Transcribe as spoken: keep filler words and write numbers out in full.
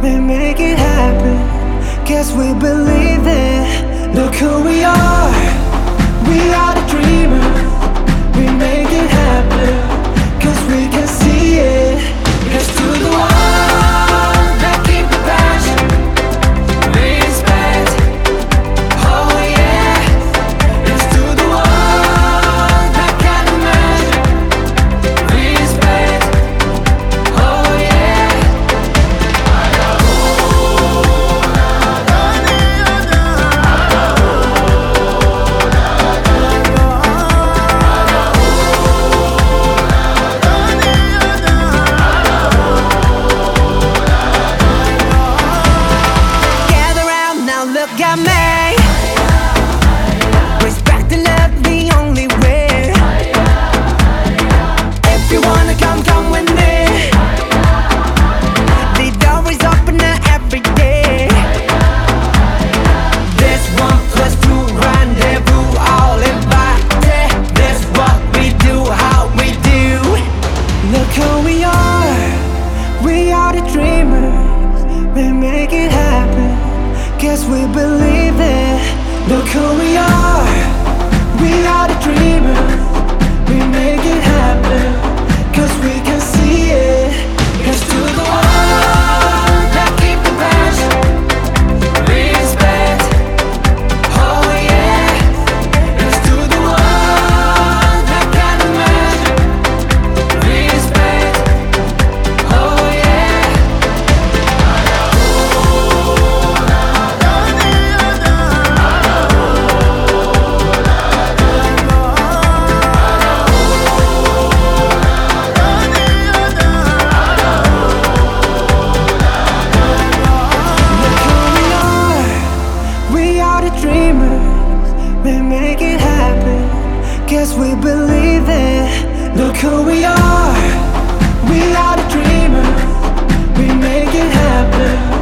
we make it happen. Guess we believe it. Look who we are. We are the dreamers. We make it happen. Cause we can see it. Here's to the ones that keep the passion. Respect. Oh yeah. Here's to the ones that can't imagine. Respect. Oh yeah. Gather round now, look at me. Respect and love the only way. If you wanna come, come with me. The door is open now every day. This one plus two rendezvous, all invited. This what we do, how we do. Look who we are. We are the dreamers. We make it happen. Guess we believe it. Look who we are. We are the dreamers. We make it happen. Cause we can see it. Here's to the ones that keep the passion. Respect. Oh yeah. Here's to the ones that can't imagine. Respect. Oh yeah. Look who we are. We are the dreamers. We make it happen. Guess we believe it. Look who we are. We are the dreamers. We make it happen.